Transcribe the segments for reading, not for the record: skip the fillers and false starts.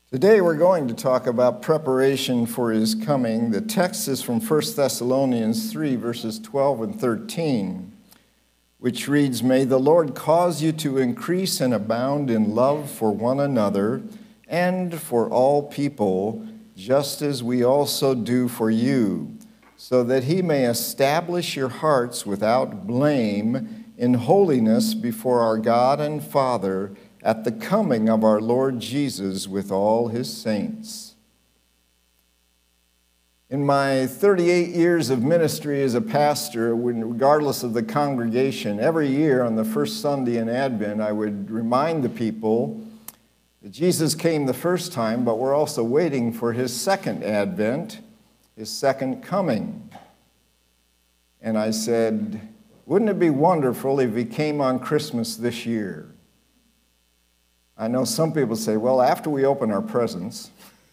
Today we're going to talk about preparation for his coming. The text is from 1 Thessalonians 3, verses 12 and 13, which reads, "May the Lord cause you to increase and abound in love for one another and for all people, just as we also do for you, so that he may establish your hearts without blame in holiness before our God and Father, at the coming of our Lord Jesus with all his saints." In my 38 years of ministry as a pastor, regardless of the congregation, every year on the first Sunday in Advent, I would remind the people that Jesus came the first time, but we're also waiting for his second advent, his second coming. And I said, wouldn't it be wonderful if he came on Christmas this year? I know some people say, well, after we open our presents.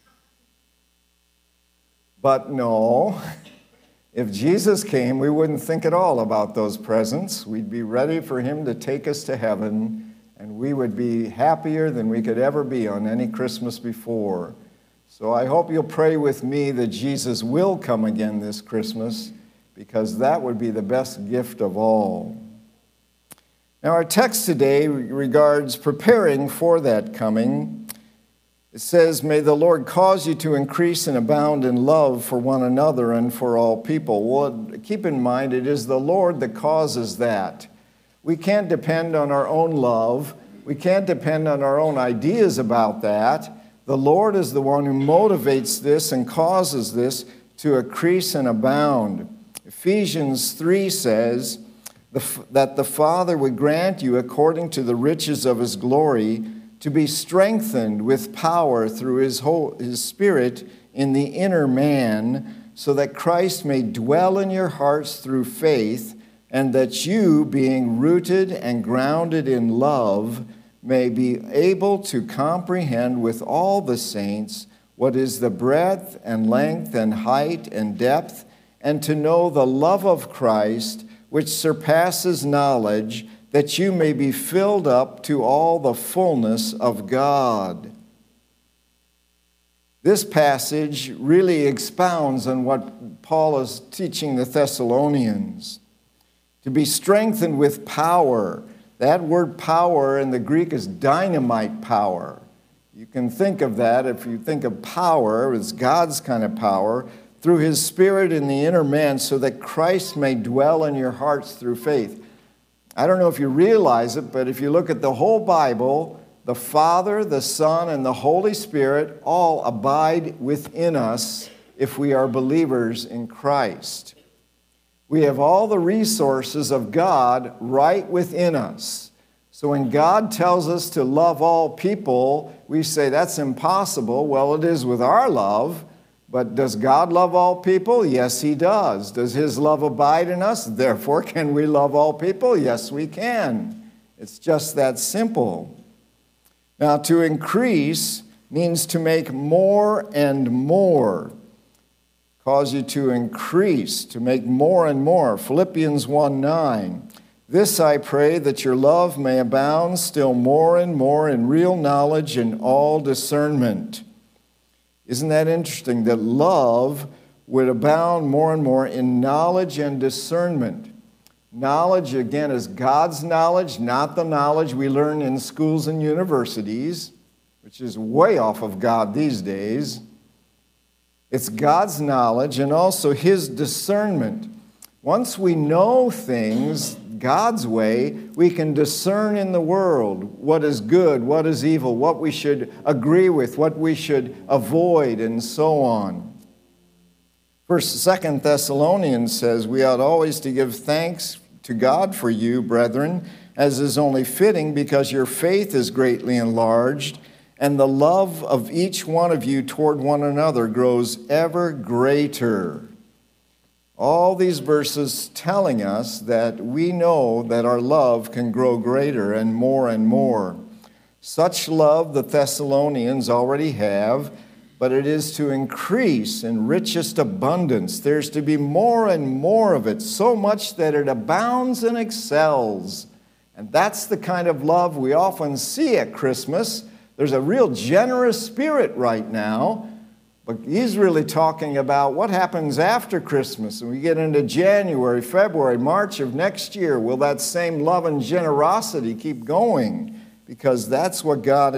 But no, if Jesus came, we wouldn't think at all about those presents. We'd be ready for him to take us to heaven, and we would be happier than we could ever be on any Christmas before. So I hope you'll pray with me that Jesus will come again this Christmas, because that would be the best gift of all. Now, our text today regards preparing for that coming. It says, "May the Lord cause you to increase and abound in love for one another and for all people." Well, keep in mind, it is the Lord that causes that. We can't depend on our own love. We can't depend on our own ideas about that. The Lord is the one who motivates this and causes this to increase and abound. Ephesians 3 says, that the Father would grant you, according to the riches of his glory, to be strengthened with power through his Spirit in the inner man, so that Christ may dwell in your hearts through faith, and that you, being rooted and grounded in love, may be able to comprehend with all the saints what is the breadth and length and height and depth, and to know the love of Christ, which surpasses knowledge, that you may be filled up to all the fullness of God. This passage really expounds on what Paul is teaching the Thessalonians. To be strengthened with power. That word power in the Greek is dynamite power. You can think of that, if you think of power, it's God's kind of power, through his Spirit in the inner man, so that Christ may dwell in your hearts through faith. I don't know if you realize it, but if you look at the whole Bible, the Father, the Son, and the Holy Spirit all abide within us if we are believers in Christ. We have all the resources of God right within us. So when God tells us to love all people, we say that's impossible. Well, it is with our love. But does God love all people? Yes, he does. Does his love abide in us? Therefore, can we love all people? Yes, we can. It's just that simple. Now, to increase means to make more and more. Cause you to increase, to make more and more. Philippians 1:9. "This I pray, that your love may abound still more and more in real knowledge and all discernment." Isn't that interesting that love would abound more and more in knowledge and discernment? Knowledge, again, is God's knowledge, not the knowledge we learn in schools and universities, which is way off of God these days. It's God's knowledge and also his discernment. Once we know things God's way, we can discern in the world what is good, what is evil, what we should agree with, what we should avoid, and so on. Second Thessalonians says, "We ought always to give thanks to God for you, brethren, as is only fitting, because your faith is greatly enlarged, and the love of each one of you toward one another grows ever greater." All these verses telling us that we know that our love can grow greater and more and more. Such love the Thessalonians already have, but it is to increase in richest abundance. There's to be more and more of it, so much that it abounds and excels. And that's the kind of love we often see at Christmas. There's a real generous spirit right now, but he's really talking about what happens after Christmas. And we get into January, February, March of next year. Will that same love and generosity keep going? Because that's what God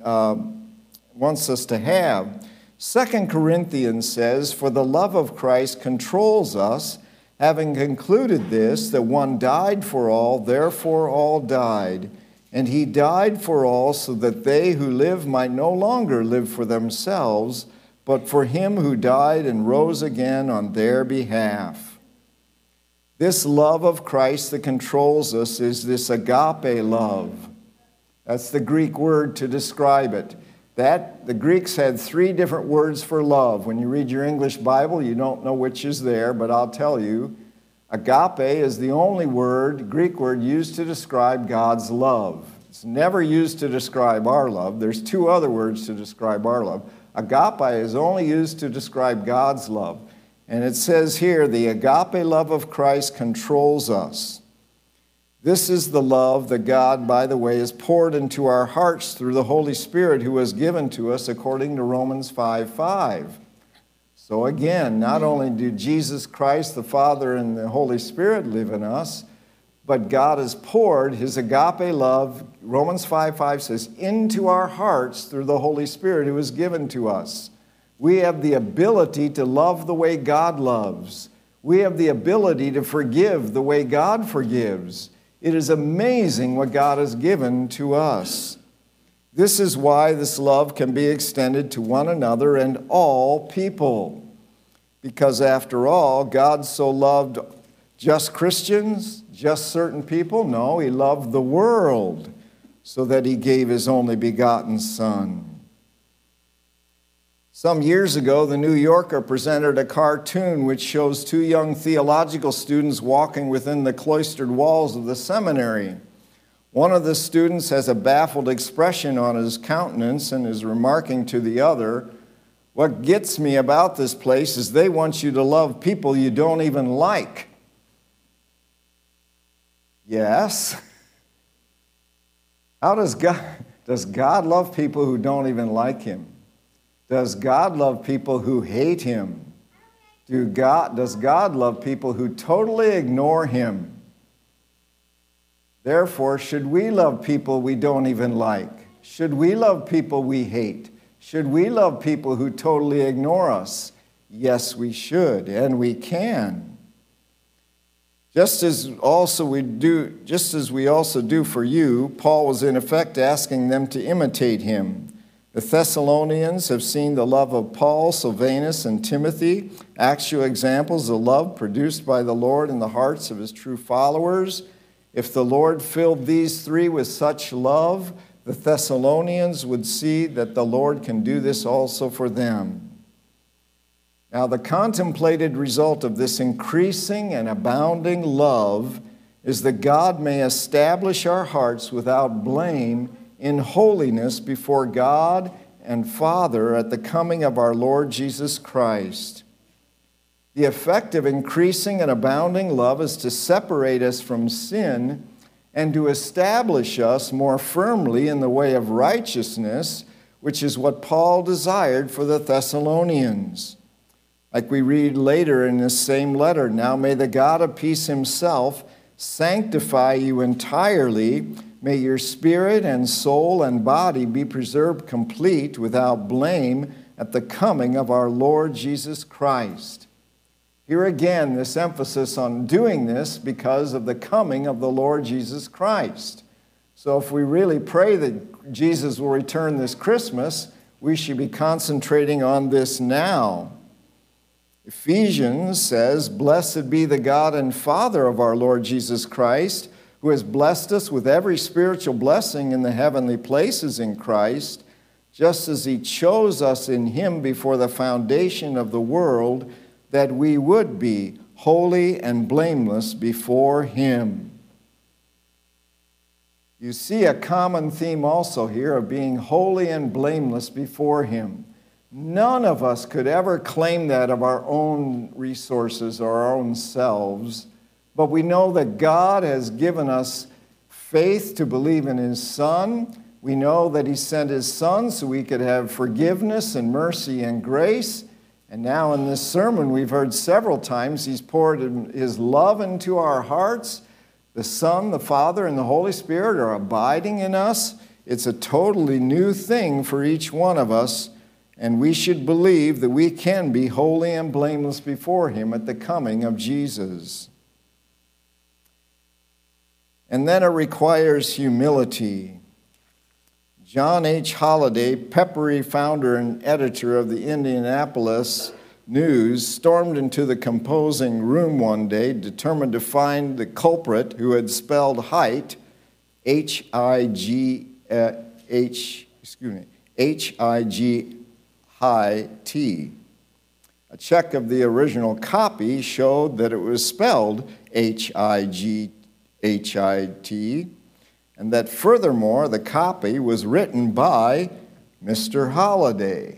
wants us to have. 2 Corinthians says, "For the love of Christ controls us, having concluded this, that one died for all, therefore all died. And he died for all, so that they who live might no longer live for themselves, but for him who died and rose again on their behalf." This love of Christ that controls us is this agape love. That's the Greek word to describe it. The Greeks had 3 different words for love. When you read your English Bible, you don't know which is there, but I'll tell you. Agape is the only Greek word used to describe God's love. It's never used to describe our love. There's 2 other words to describe our love. Agape is only used to describe God's love. And it says here, the agape love of Christ controls us. This is the love that God, by the way, has poured into our hearts through the Holy Spirit who was given to us according to Romans 5:5. So again, not only do Jesus Christ, the Father, and the Holy Spirit live in us, but God has poured his agape love, Romans 5:5 says, into our hearts through the Holy Spirit who is given to us. We have the ability to love the way God loves. We have the ability to forgive the way God forgives. It is amazing what God has given to us. This is why this love can be extended to one another and all people. Because after all, God so loved just Christians, just certain people? No, he loved the world so that he gave his only begotten Son. Some years ago, the New Yorker presented a cartoon which shows 2 young theological students walking within the cloistered walls of the seminary. One of the students has a baffled expression on his countenance and is remarking to the other, "What gets me about this place is they want you to love people you don't even like." Yes. How does God love people who don't even like him? Does God love people who hate him? Does God love people who totally ignore him? Therefore, should we love people we don't even like? Should we love people we hate? Should we love people who totally ignore us? Yes, we should, and we can. Just as we also do for you, Paul was in effect asking them to imitate him. The Thessalonians have seen the love of Paul, Silvanus, and Timothy, actual examples of love produced by the Lord in the hearts of his true followers. If the Lord filled these 3 with such love, the Thessalonians would see that the Lord can do this also for them. Now, the contemplated result of this increasing and abounding love is that God may establish our hearts without blame in holiness before God and Father at the coming of our Lord Jesus Christ. The effect of increasing and abounding love is to separate us from sin and to establish us more firmly in the way of righteousness, which is what Paul desired for the Thessalonians. Like we read later in this same letter, "Now may the God of peace himself sanctify you entirely. May your spirit and soul and body be preserved complete without blame at the coming of our Lord Jesus Christ." Here again, this emphasis on doing this because of the coming of the Lord Jesus Christ. So if we really pray that Jesus will return this Christmas, we should be concentrating on this now. Ephesians says, "Blessed be the God and Father of our Lord Jesus Christ, who has blessed us with every spiritual blessing in the heavenly places in Christ, just as he chose us in him before the foundation of the world, that we would be holy and blameless before him." You see a common theme also here of being holy and blameless before him. None of us could ever claim that of our own resources or our own selves, but we know that God has given us faith to believe in his Son, We know that he sent his Son so we could have forgiveness and mercy and grace. And now in this sermon, we've heard several times he's poured his love into our hearts. The Son, the Father, and the Holy Spirit are abiding in us. It's a totally new thing for each one of us, and we should believe that we can be holy and blameless before him at the coming of Jesus. And then it requires humility. John H. Holliday, peppery founder and editor of the Indianapolis News, stormed into the composing room one day, determined to find the culprit who had spelled height, H-I-G-T. A check of the original copy showed that it was spelled H-I-G-H-I-T, and that furthermore, the copy was written by Mr. Holliday.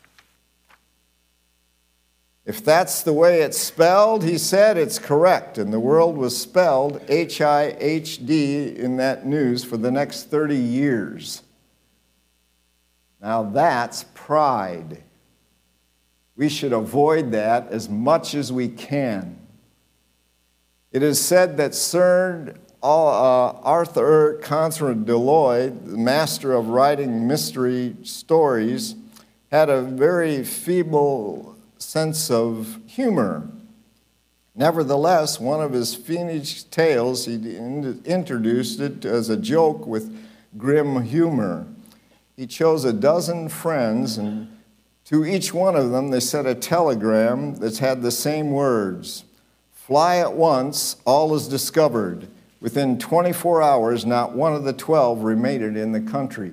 If that's the way it's spelled, he said, it's correct, and the world was spelled H-I-H-D in that news for the next 30 years. Now that's pride. We should avoid that as much as we can. It is said that Sir Arthur Conan Doyle, the master of writing mystery stories, had a very feeble sense of humor. Nevertheless, one of his fiendish tales, he introduced it as a joke with grim humor. He chose 12 friends, and to each one of them they sent a telegram that had the same words: "Fly at once, all is discovered. Within 24 hours, not one of the 12 remained in the country."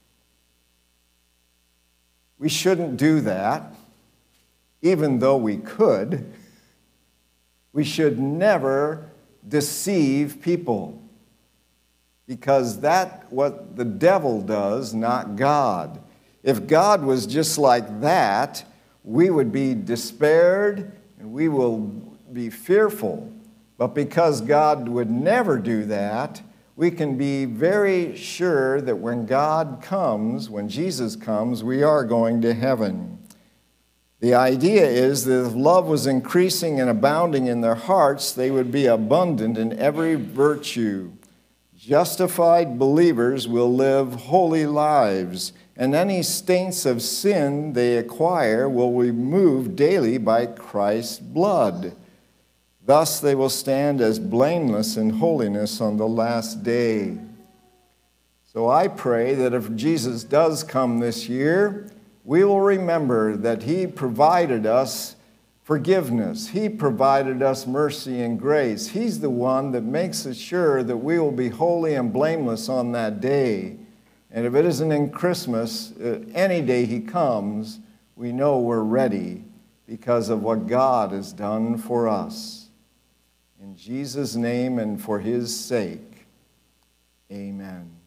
We shouldn't do that, even though we could. We should never deceive people, because that's what the devil does, not God. If God was just like that, we would be despaired and we will be fearful. But because God would never do that, we can be very sure that when God comes, when Jesus comes, we are going to heaven. The idea is that if love was increasing and abounding in their hearts, they would be abundant in every virtue. Justified believers will live holy lives, and any stains of sin they acquire will be removed daily by Christ's blood. Thus they will stand as blameless in holiness on the last day. So I pray that if Jesus does come this year, we will remember that he provided us forgiveness. He provided us mercy and grace. He's the one that makes us sure that we will be holy and blameless on that day. And if it isn't in Christmas, any day he comes, we know we're ready because of what God has done for us. In Jesus' name and for his sake, amen.